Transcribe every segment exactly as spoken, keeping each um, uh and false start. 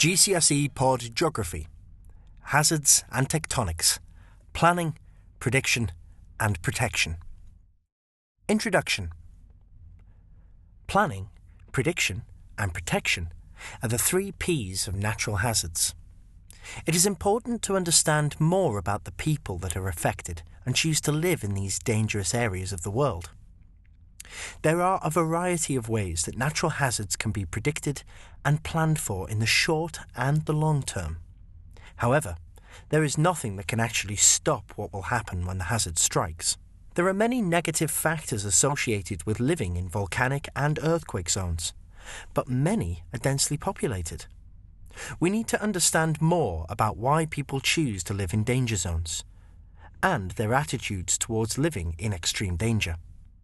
G C S E Pod Geography, Hazards and Tectonics, Planning, Prediction and Protection. Introduction. Planning, prediction and protection are the three P's of natural hazards. It is important to understand more about the people that are affected and choose to live in these dangerous areas of the world. There are a variety of ways that natural hazards can be predicted and planned for in the short and the long term. However, there is nothing that can actually stop what will happen when the hazard strikes. There are many negative factors associated with living in volcanic and earthquake zones, but many are densely populated. We need to understand more about why people choose to live in danger zones and their attitudes towards living in extreme danger.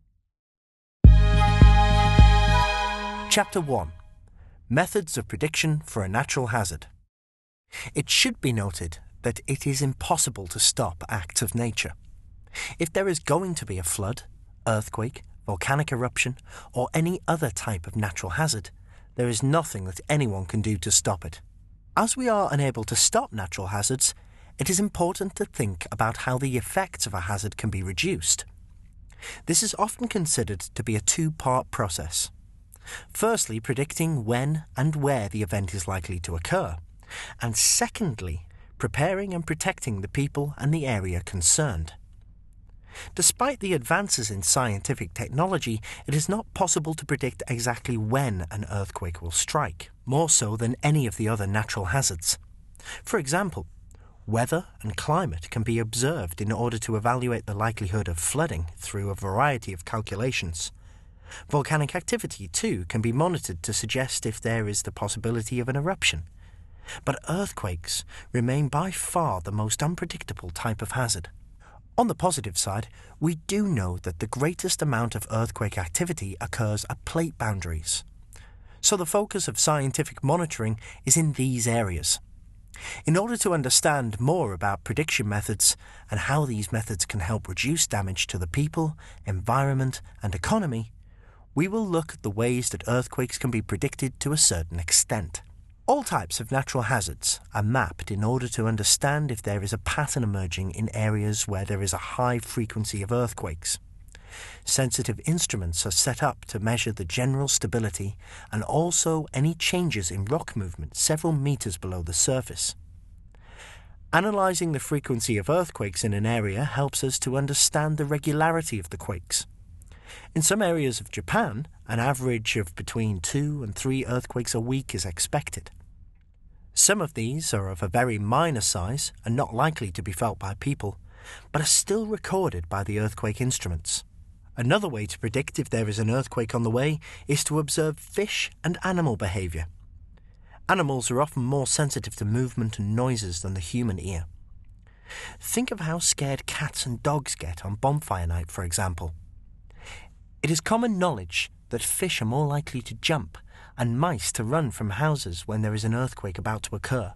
Chapter one. Methods of Prediction for a Natural Hazard. It should be noted that it is impossible to stop acts of nature. If there is going to be a flood, earthquake, volcanic eruption, or any other type of natural hazard, there is nothing that anyone can do to stop it. As we are unable to stop natural hazards, it is important to think about how the effects of a hazard can be reduced. This is often considered to be a two-part process. Firstly, predicting when and where the event is likely to occur, and secondly, preparing and protecting the people and the area concerned. Despite the advances in scientific technology, it is not possible to predict exactly when an earthquake will strike, more so than any of the other natural hazards. For example, weather and climate can be observed in order to evaluate the likelihood of flooding through a variety of calculations. Volcanic activity, too, can be monitored to suggest if there is the possibility of an eruption. But earthquakes remain by far the most unpredictable type of hazard. On the positive side, we do know that the greatest amount of earthquake activity occurs at plate boundaries. So the focus of scientific monitoring is in these areas. In order to understand more about prediction methods and how these methods can help reduce damage to the people, environment, and economy, we will look at the ways that earthquakes can be predicted to a certain extent. All types of natural hazards are mapped in order to understand if there is a pattern emerging in areas where there is a high frequency of earthquakes. Sensitive instruments are set up to measure the general stability and also any changes in rock movement several meters below the surface. Analyzing the frequency of earthquakes in an area helps us to understand the regularity of the quakes. In some areas of Japan, an average of between two and three earthquakes a week is expected. Some of these are of a very minor size and not likely to be felt by people, but are still recorded by the earthquake instruments. Another way to predict if there is an earthquake on the way is to observe fish and animal behavior. Animals are often more sensitive to movement and noises than the human ear. Think of how scared cats and dogs get on bonfire night, for example. It is common knowledge that fish are more likely to jump and mice to run from houses when there is an earthquake about to occur.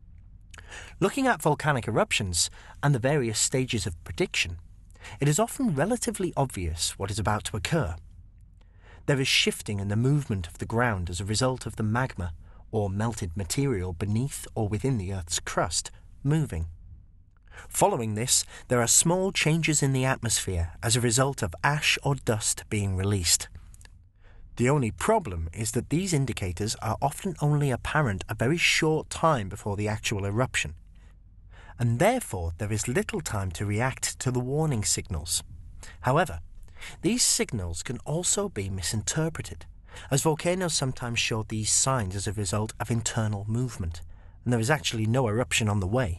Looking at volcanic eruptions and the various stages of prediction, it is often relatively obvious what is about to occur. There is shifting in the movement of the ground as a result of the magma, or melted material beneath or within the Earth's crust, moving. Following this, there are small changes in the atmosphere as a result of ash or dust being released. The only problem is that these indicators are often only apparent a very short time before the actual eruption, and therefore there is little time to react to the warning signals. However, these signals can also be misinterpreted, as volcanoes sometimes show these signs as a result of internal movement, and there is actually no eruption on the way.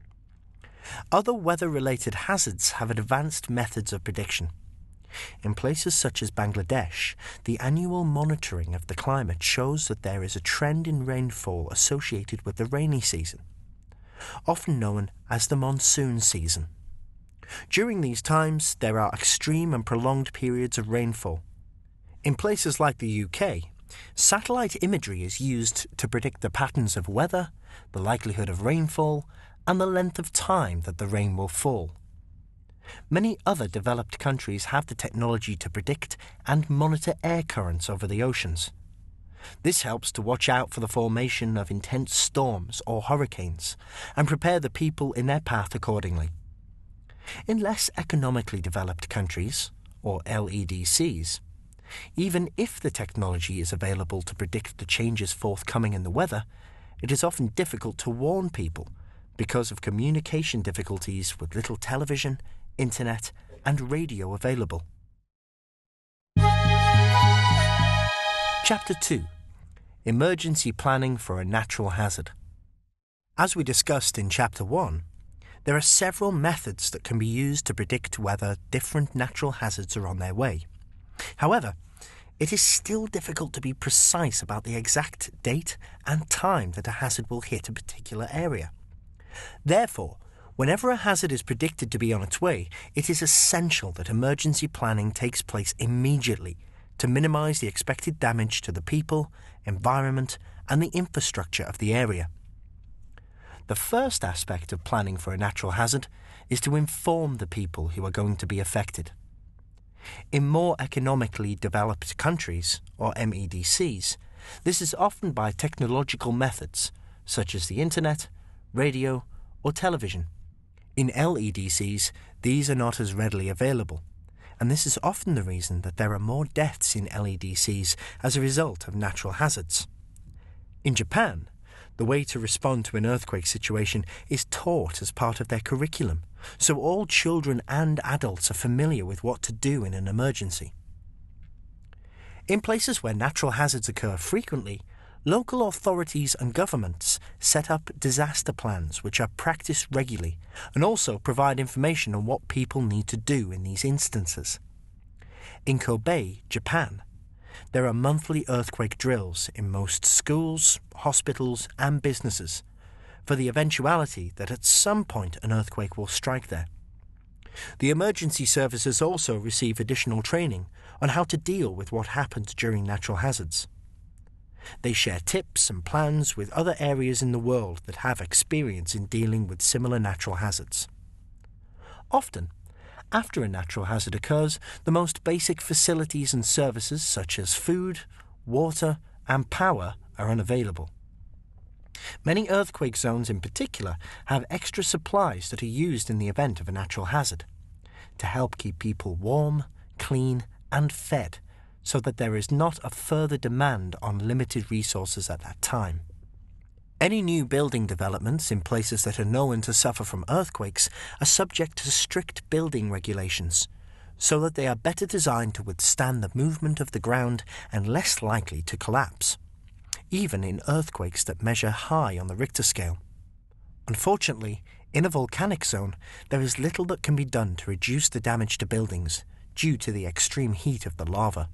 Other weather-related hazards have advanced methods of prediction. In places such as Bangladesh, the annual monitoring of the climate shows that there is a trend in rainfall associated with the rainy season, often known as the monsoon season. During these times, there are extreme and prolonged periods of rainfall. In places like the U K, satellite imagery is used to predict the patterns of weather, the likelihood of rainfall, and the length of time that the rain will fall. Many other developed countries have the technology to predict and monitor air currents over the oceans. This helps to watch out for the formation of intense storms or hurricanes and prepare the people in their path accordingly. In less economically developed countries, or L E D Cs, even if the technology is available to predict the changes forthcoming in the weather, it is often difficult to warn people because of communication difficulties with little television, internet, and radio available. Chapter two. Emergency Planning for a Natural Hazard. As we discussed in Chapter one, there are several methods that can be used to predict whether different natural hazards are on their way. However, it is still difficult to be precise about the exact date and time that a hazard will hit a particular area. Therefore, whenever a hazard is predicted to be on its way, it is essential that emergency planning takes place immediately to minimize the expected damage to the people, environment, and the infrastructure of the area. The first aspect of planning for a natural hazard is to inform the people who are going to be affected. In more economically developed countries, or M E D Cs, this is often by technological methods, such as the internet, radio, or television. In L E D Cs, these are not as readily available, and this is often the reason that there are more deaths in L E D Cs as a result of natural hazards. In Japan, the way to respond to an earthquake situation is taught as part of their curriculum, so all children and adults are familiar with what to do in an emergency. In places where natural hazards occur frequently, local authorities and governments set up disaster plans which are practiced regularly and also provide information on what people need to do in these instances. In Kobe, Japan, there are monthly earthquake drills in most schools, hospitals, and businesses for the eventuality that at some point an earthquake will strike there. The emergency services also receive additional training on how to deal with what happens during natural hazards. They share tips and plans with other areas in the world that have experience in dealing with similar natural hazards. Often, after a natural hazard occurs, the most basic facilities and services such as food, water, and power are unavailable. Many earthquake zones in particular have extra supplies that are used in the event of a natural hazard to help keep people warm, clean, and fed so that there is not a further demand on limited resources at that time. Any new building developments in places that are known to suffer from earthquakes are subject to strict building regulations, so that they are better designed to withstand the movement of the ground and less likely to collapse, even in earthquakes that measure high on the Richter scale. Unfortunately, in a volcanic zone, there is little that can be done to reduce the damage to buildings due to the extreme heat of the lava.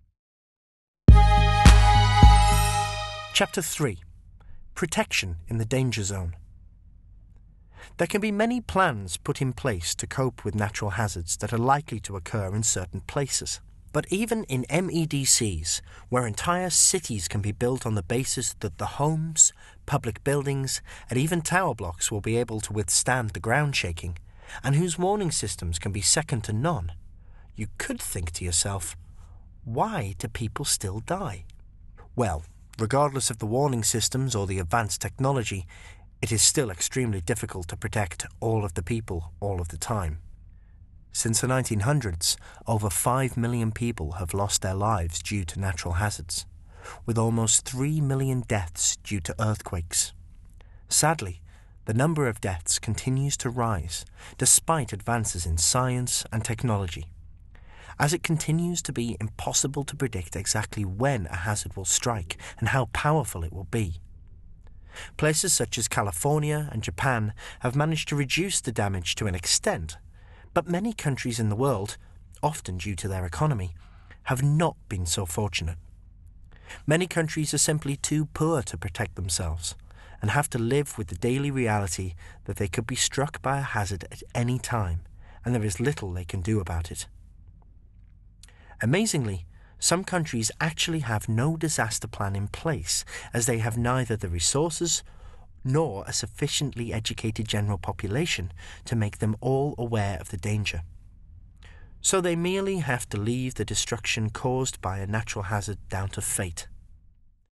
Chapter three. Protection in the danger zone. There can be many plans put in place to cope with natural hazards that are likely to occur in certain places. But even in M E D Cs, where entire cities can be built on the basis that the homes, public buildings, and even tower blocks will be able to withstand the ground shaking, and whose warning systems can be second to none, you could think to yourself, why do people still die? Well, regardless of the warning systems or the advanced technology, it is still extremely difficult to protect all of the people all of the time. Since the nineteen hundreds, over five million people have lost their lives due to natural hazards, with almost three million deaths due to earthquakes. Sadly, the number of deaths continues to rise despite advances in science and technology, as it continues to be impossible to predict exactly when a hazard will strike and how powerful it will be. Places such as California and Japan have managed to reduce the damage to an extent, but many countries in the world, often due to their economy, have not been so fortunate. Many countries are simply too poor to protect themselves and have to live with the daily reality that they could be struck by a hazard at any time, and there is little they can do about it. Amazingly, some countries actually have no disaster plan in place, as they have neither the resources nor a sufficiently educated general population to make them all aware of the danger. So they merely have to leave the destruction caused by a natural hazard down to fate.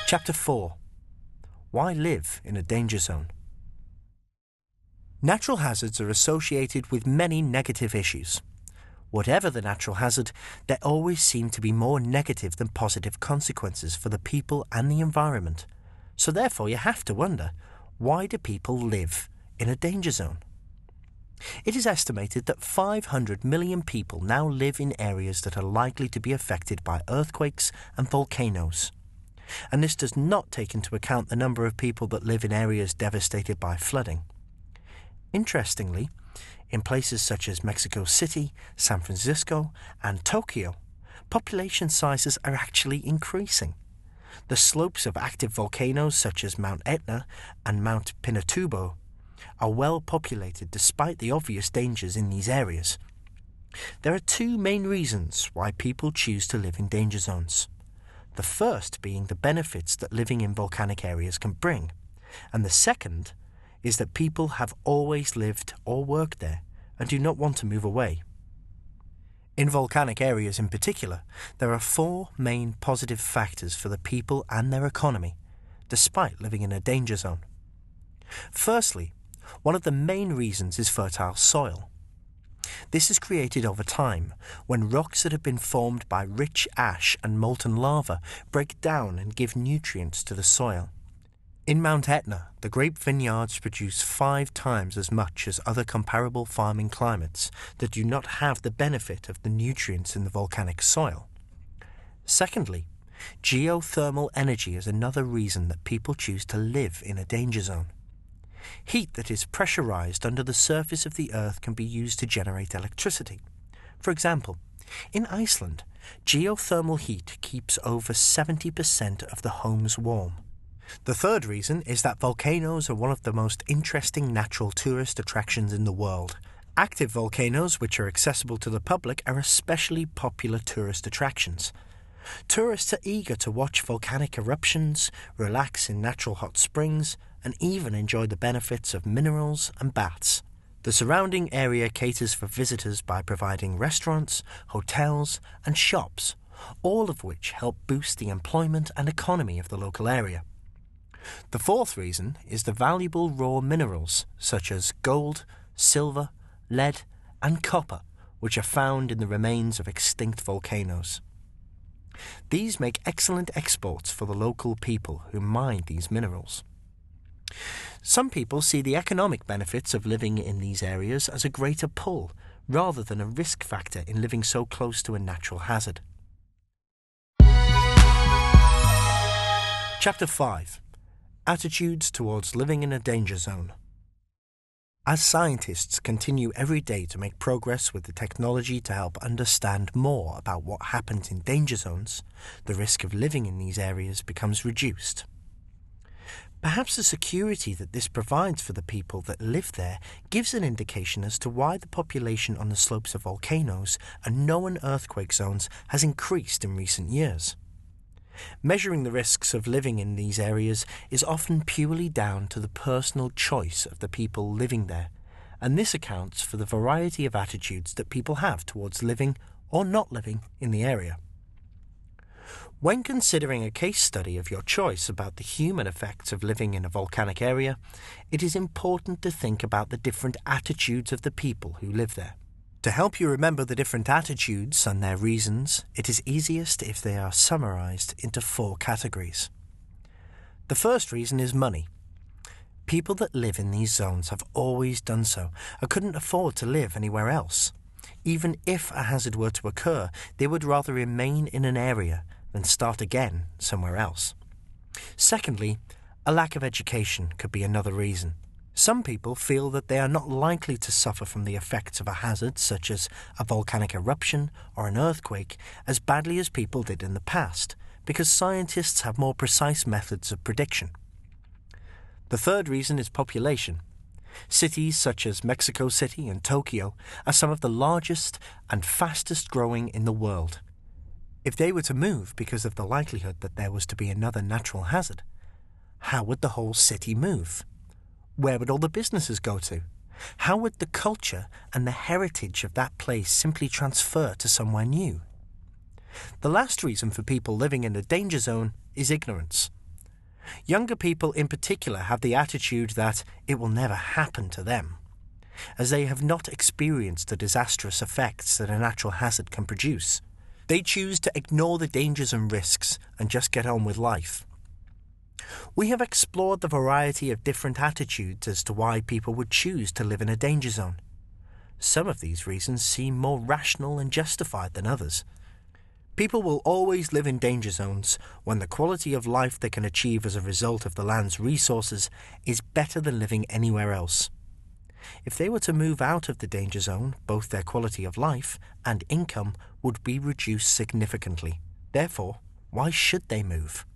Chapter four. Why live in a danger zone? Natural hazards are associated with many negative issues. Whatever the natural hazard, there always seem to be more negative than positive consequences for the people and the environment. So therefore you have to wonder, why do people live in a danger zone? It is estimated that five hundred million people now live in areas that are likely to be affected by earthquakes and volcanoes. And this does not take into account the number of people that live in areas devastated by flooding. Interestingly, in places such as Mexico City, San Francisco, and Tokyo, population sizes are actually increasing. The slopes of active volcanoes such as Mount Etna and Mount Pinatubo are well populated despite the obvious dangers in these areas. There are two main reasons why people choose to live in danger zones. The first being the benefits that living in volcanic areas can bring, and the second is that people have always lived or worked there and do not want to move away. In volcanic areas in particular, there are four main positive factors for the people and their economy, despite living in a danger zone. Firstly, one of the main reasons is fertile soil. This is created over time when rocks that have been formed by rich ash and molten lava break down and give nutrients to the soil. In Mount Etna, the grape vineyards produce five times as much as other comparable farming climates that do not have the benefit of the nutrients in the volcanic soil. Secondly, geothermal energy is another reason that people choose to live in a danger zone. Heat that is pressurized under the surface of the earth can be used to generate electricity. For example, in Iceland, geothermal heat keeps over seventy percent of the homes warm. The third reason is that volcanoes are one of the most interesting natural tourist attractions in the world. Active volcanoes, which are accessible to the public, are especially popular tourist attractions. Tourists are eager to watch volcanic eruptions, relax in natural hot springs, and even enjoy the benefits of minerals and baths. The surrounding area caters for visitors by providing restaurants, hotels, and shops, all of which help boost the employment and economy of the local area. The fourth reason is the valuable raw minerals such as gold, silver, lead, and copper, which are found in the remains of extinct volcanoes. These make excellent exports for the local people who mine these minerals. Some people see the economic benefits of living in these areas as a greater pull, rather than a risk factor in living so close to a natural hazard. Chapter five. Attitudes towards living in a danger zone. As scientists continue every day to make progress with the technology to help understand more about what happens in danger zones, the risk of living in these areas becomes reduced. Perhaps the security that this provides for the people that live there gives an indication as to why the population on the slopes of volcanoes and known earthquake zones has increased in recent years. Measuring the risks of living in these areas is often purely down to the personal choice of the people living there, and this accounts for the variety of attitudes that people have towards living or not living in the area. When considering a case study of your choice about the human effects of living in a volcanic area, it is important to think about the different attitudes of the people who live there. To help you remember the different attitudes and their reasons, it is easiest if they are summarized into four categories. The first reason is money. People that live in these zones have always done so and couldn't afford to live anywhere else. Even if a hazard were to occur, they would rather remain in an area than start again somewhere else. Secondly, a lack of education could be another reason. Some people feel that they are not likely to suffer from the effects of a hazard such as a volcanic eruption or an earthquake as badly as people did in the past, because scientists have more precise methods of prediction. The third reason is population. Cities such as Mexico City and Tokyo are some of the largest and fastest growing in the world. If they were to move because of the likelihood that there was to be another natural hazard, how would the whole city move? Where would all the businesses go to? How would the culture and the heritage of that place simply transfer to somewhere new? The last reason for people living in a danger zone is ignorance. Younger people in particular have the attitude that it will never happen to them, as they have not experienced the disastrous effects that a natural hazard can produce. They choose to ignore the dangers and risks and just get on with life. We have explored the variety of different attitudes as to why people would choose to live in a danger zone. Some of these reasons seem more rational and justified than others. People will always live in danger zones when the quality of life they can achieve as a result of the land's resources is better than living anywhere else. If they were to move out of the danger zone, both their quality of life and income would be reduced significantly. Therefore, why should they move?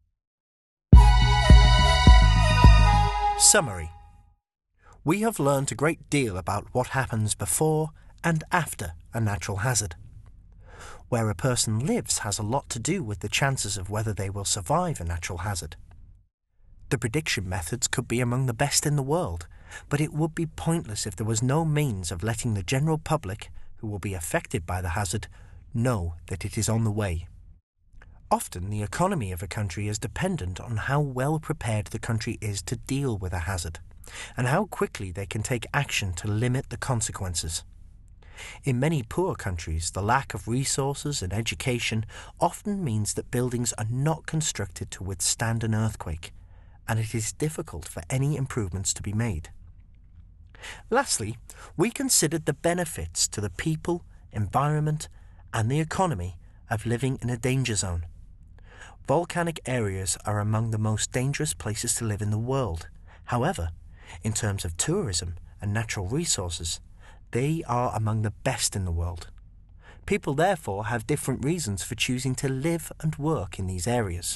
Summary. We have learned a great deal about what happens before and after a natural hazard. Where a person lives has a lot to do with the chances of whether they will survive a natural hazard. The prediction methods could be among the best in the world, but it would be pointless if there was no means of letting the general public, who will be affected by the hazard, know that it is on the way. Often the economy of a country is dependent on how well prepared the country is to deal with a hazard, and how quickly they can take action to limit the consequences. In many poor countries, the lack of resources and education often means that buildings are not constructed to withstand an earthquake, and it is difficult for any improvements to be made. Lastly, we considered the benefits to the people, environment, and the economy of living in a danger zone. Volcanic areas are among the most dangerous places to live in the world. However, in terms of tourism and natural resources, they are among the best in the world. People therefore have different reasons for choosing to live and work in these areas.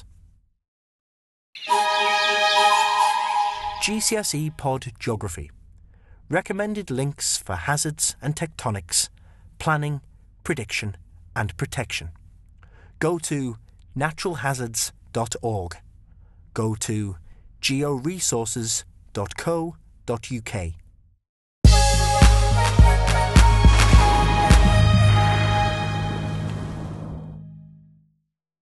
G C S E Pod Geography. Recommended links for hazards and tectonics, planning, prediction and protection. Go to natural hazards dot org. Go to georesources dot co dot uk.